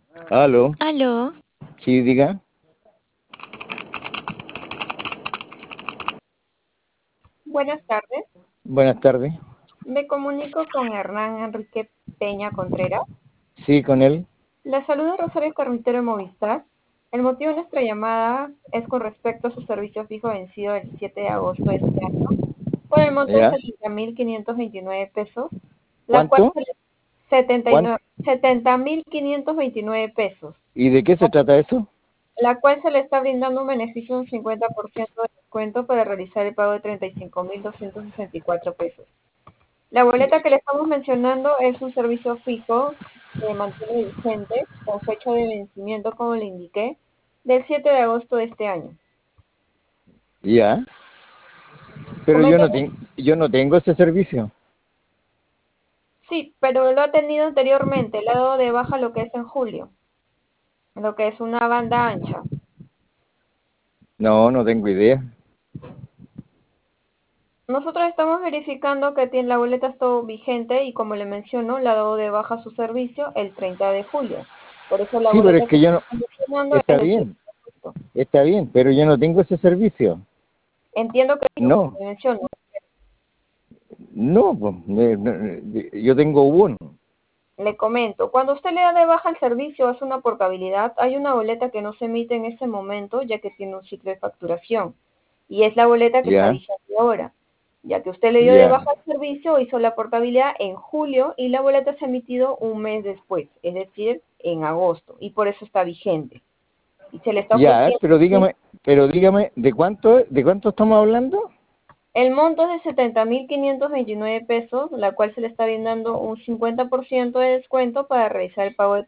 Aló, Aló, sí, diga. Buenas tardes, Buenas tardes. me comunico con Hernán Enrique Peña Contreras. Sí, con él. La saluda Rosario Carmitero de Movistar. El motivo de nuestra llamada es con respecto a su servicio fijo vencido el 7 de agosto de este año, por el monto de ¿Ya? 70.529 pesos, la cual ¿Cuánto? se le 79 ¿Cuánto? 70.529 pesos, ¿Y de qué se trata eso? la cual se le está brindando un beneficio de un 50% de descuento para realizar el pago de 35.264 pesos. La boleta que le estamos mencionando es un servicio fijo que mantiene vigente con fecha de vencimiento, como le indiqué, del 7 de agosto de este año. Ya, pero Coméntame, yo no tengo ese servicio. sí, pero lo ha tenido anteriormente, le ha dado de baja lo que es en julio, lo que es una banda ancha. No, no tengo idea. Nosotros estamos verificando que tiene la boleta está vigente y, como le menciono, le ha dado de baja su servicio el 30 de julio. Por eso la Sí, pero es boleta que que yo no, estamos mencionando es del 7 de agosto. está bien, pero yo no tengo ese servicio. Entiendo que sí, como No, le menciono. no, pues, yo tengo uno. Le comento, cuando usted le da de baja el servicio, hace una portabilidad, hay una boleta que no se emite en ese momento, ya que tiene un ciclo de facturación. Y es la boleta que está Ya, vigente ahora. Ya que usted le dio de ya, baja el servicio, hizo la portabilidad en julio y la boleta se ha emitido un mes después, es decir, en agosto. Y por eso está vigente. Y se le está ya, ofreciendo, pero dígame, de cuánto estamos hablando? el monto es de 70.529 pesos, la cual se le está brindando un 50% de descuento para realizar el pago de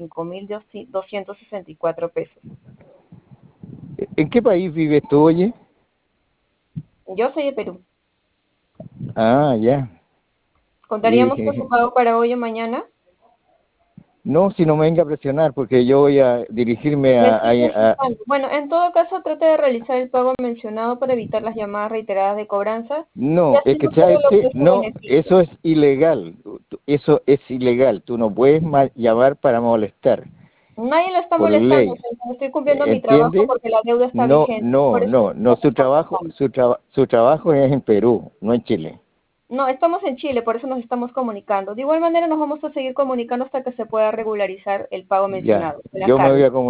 35.264 pesos. ¿En qué país vives tú, oye? Yo soy de Perú. Ah, ya. ¿Contaríamos con su Y, pago para hoy o mañana? no, si no me venga a presionar, porque yo voy a dirigirme Me estoy a- consultando. Bueno, en todo caso, trate de realizar el pago mencionado para evitar las llamadas reiteradas de cobranza y No, así es que no solo sabes le que ofrezco no, beneficios. eso es ilegal. Eso es ilegal. Tú no puedes llamar para molestar Nadie lo está por molestando, ley. señor. Estoy cumpliendo mi trabajo ¿Entiendes? porque la deuda está No, vigente. no, Por eso no, no. estamos consultando. Su trabajo es en Perú, no en Chile. No, estamos en Chile, por eso nos estamos comunicando. De igual manera, nos vamos a seguir comunicando hasta que se pueda regularizar el pago Ya, mencionado. Buenas yo me voy tardes. a comunicar.